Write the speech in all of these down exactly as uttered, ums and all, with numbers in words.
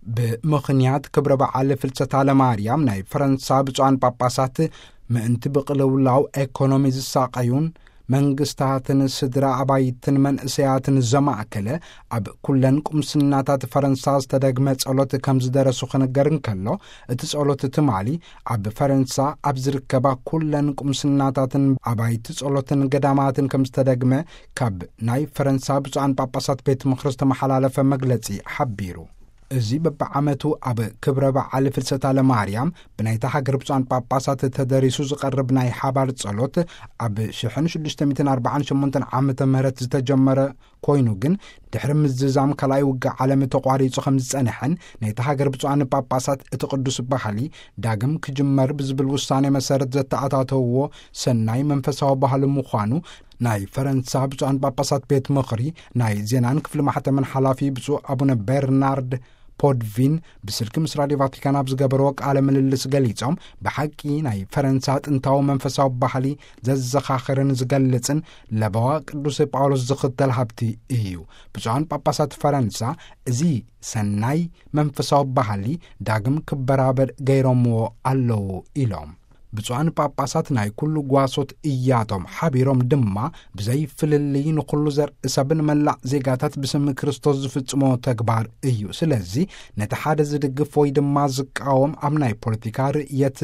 بمخنيات كبر بعل فلسطة لماريام ناي فرنسا بصوان باباسات ምእንቲ ብቕልውላው ኤኮኖሚ ዝሳቀዩን መንግስታትን ስድራ አባይትን መንእሰያትን ዘማእከለ ኣብ ኩለን ቁምስናታት ፈረንሳ ዝተደግመ ጸሎት ከም ዝደረሱ ክነገርን ከሎ እቲ ጸሎት ትማሊ ኣብ ፈረንሳ ኣብ ዝርከባ ኩለን ቁምስናታትን አባይቲ ጸሎትን ገዳማትን ከም ዝተደግመ ካብ ናይ ፈረንሳ ብፁዓን ጳጳሳት ቤተ ምክር ዝተመሓላለፈ መግለጺ ሓቢሩ እዚ በበዓመቱ ኣብ ክብረ በዓል ፍልሰታ ለማርያም ብናይታ ሃገር ብፁዓን ጳጳሳት ተደሪሱ ዝቐርብ ናይ ሓባር ጸሎት ኣብ ሺሕ ሽዱሽተ ሚእቲ ኣርባዓን ሸሞንተ ዓመተ ምህረት ዝተጀመረ ኮይኑ ግን ድሕሪ ምዝዛም ካልኣይ ውግእ ዓለም ተቋሪጹ ከም ዝጸንሐን ናይታ ሃገር ብፁዓን ጳጳሳት እቲ ቅዱስ ባህሊ ዳግም ክጅመር ብዝብል ውሳኔ መሰረት ዘተኣታተውዎ ሰናይ መንፈሳዊ ባህሊ ምዃኑ ናይ ፈረንሳ ብፁዓን ጳጳሳት ቤት ምኽሪ ናይ ዜናን ክፍሊ ማሕተምን ሓላፊ ብፁዕ አቡነ ቤርናርድ ፖድቪን ብስልክ ምስ ራድዮ ቫቲካን ኣብ ዝገበርዎ ቃለ ምልልስ ገሊጾም ብሓቂ ናይ ፈረንሳ ጥንታዊ መንፈሳዊ ባህሊ ዘዘኻኽርን ዝገልጽን ለበዋ ቅዱስ ጳውሎስ ዝኽተል ሃብቲ እዩ ብፁዓን ጳጳሳት ፈረንሳ እዚ ሰናይ መንፈሳዊ ባህሊ ዳግም ክበራበር ገይሮምዎ ኣለዉ ኢሎም ብፁዓን ጳጳሳት ናይ ኩሉ ጓሶት እያቶም ሓቢሮም ድማ ብዘይፍልልይ ንኩሉ ዘርኢ ሰብን መላእ ዜጋታት ብስም ክርስቶስ ዝፍጽሞ ተግባር እዩ ስለዚ ነቲ ሓደ ዝድግፍ ወይ ድማ ዝቃወም ኣብ ናይ ፖለቲካ ርእየት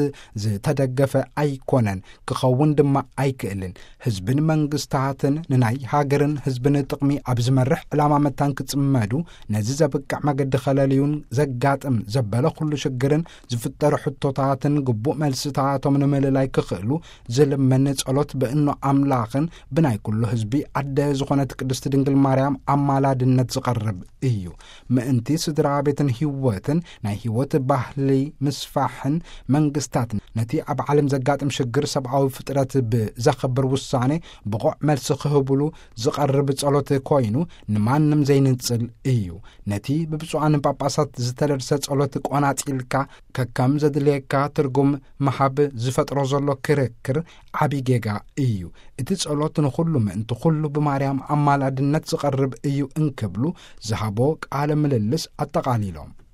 ዝተደገፈ ኣይኮነን ክኸውን ድማ ኣይክእልን ህዝብን መንግስታትን ንናይ ሃገርን ህዝብን ጥቕሚ ኣብ ዝመርሕ ዕላማ መታን ክጽመዱ ነዚ ዘብቅዕ መገዲ ኸለልዩን ዘጋጥም ዘበለ ኩሉ ሽግርን ዝፍጠሩ ሕቶታትን ግቡእ መልስታቶም ንምልላይ ክኽእሉ ዝልመን ጸሎት በእኖ ኣምላኽን ብናይ ኩሉ ህዝቢ ኣደ ዝኾነት ቅድስቲ ድንግል ማርያም ኣማላድነት ዝቐርብ እዩ ምእንቲ ስድራ ቤትን ህይወትን ናይ ህይወት ባህሊ ምስፋሕን መንግስታት ነቲ ኣብ ዓለም ዘጋጥም ሽግር ሰብኣዊ ፍጥረት ብዘኽብር ውሳኔ ብቑዕ መልሲ ክህብሉ ዝቐርብ ጸሎት ኮይኑ ንማንም ዘይንጽል እዩ ነቲ ብብፁዓን ጳጳሳት ዝተደርሰ ጸሎት ቆናጺልካ ከከም ዘድልየካ ትርጉም መሃብ ዝፈጥሮ ዘሎ ክርክር ዓብይ ጌጋ እዩ እቲ ጸሎት ንኹሉ ምእንቲ ኩሉ ብማርያም ኣማላድነት ዝቐርብ እዩ እንክብሉ ዝሃቦ ቃለ ምልልስ ኣጠቓሊሎም